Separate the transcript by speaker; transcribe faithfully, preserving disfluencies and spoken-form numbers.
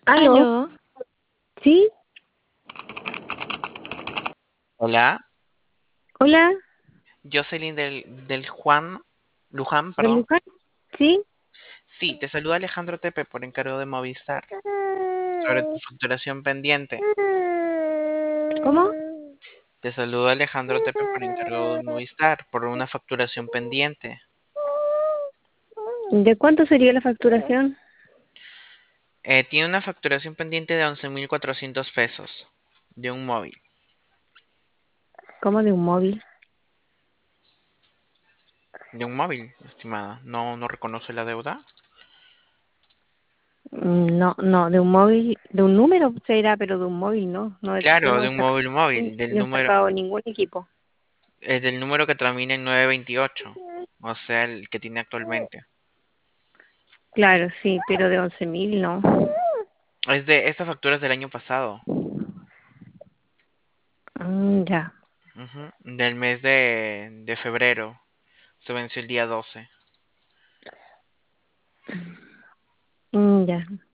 Speaker 1: ¿Aló?
Speaker 2: Aló,
Speaker 1: ¿Sí?
Speaker 2: hola,
Speaker 1: ¿Hola?
Speaker 2: Jocelyn del, del Juan, Luján,
Speaker 1: ¿De
Speaker 2: perdón.
Speaker 1: Luján? ¿Sí?
Speaker 2: Sí, te saluda Alejandro Tepe por encargo de Movistar sobre tu facturación pendiente.
Speaker 1: ¿Cómo?
Speaker 2: Te saluda Alejandro Tepe por encargo de Movistar por una facturación pendiente.
Speaker 1: ¿De cuánto sería la facturación?
Speaker 2: Eh, tiene una facturación pendiente de once mil cuatrocientos pesos de un móvil.
Speaker 1: ¿Cómo de un móvil?
Speaker 2: De un móvil, estimada. ¿No, no reconoce la deuda?
Speaker 1: Mm, No, no, de un móvil, de un número será, pero de un móvil no. No, yo
Speaker 2: Claro,
Speaker 1: no
Speaker 2: de
Speaker 1: he
Speaker 2: un
Speaker 1: sacado,
Speaker 2: móvil móvil, del
Speaker 1: yo he
Speaker 2: número,
Speaker 1: sacado ningún equipo.
Speaker 2: eh, del número que termina en nueve veintiocho, o sea, el que tiene actualmente.
Speaker 1: Claro, sí, pero de once mil no.
Speaker 2: Es de, esta factura es del año pasado.
Speaker 1: Mm, ya,
Speaker 2: Ujú, del mes de, de febrero. Se venció el día doce.
Speaker 1: mm, ya.